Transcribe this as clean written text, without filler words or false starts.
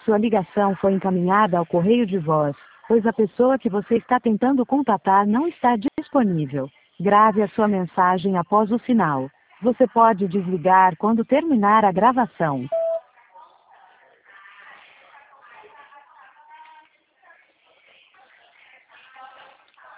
Sua ligação foi encaminhada ao correio de voz, pois a pessoa que você está tentando contatar não está disponível. Grave a sua mensagem após o sinal. Você pode desligar quando terminar a gravação.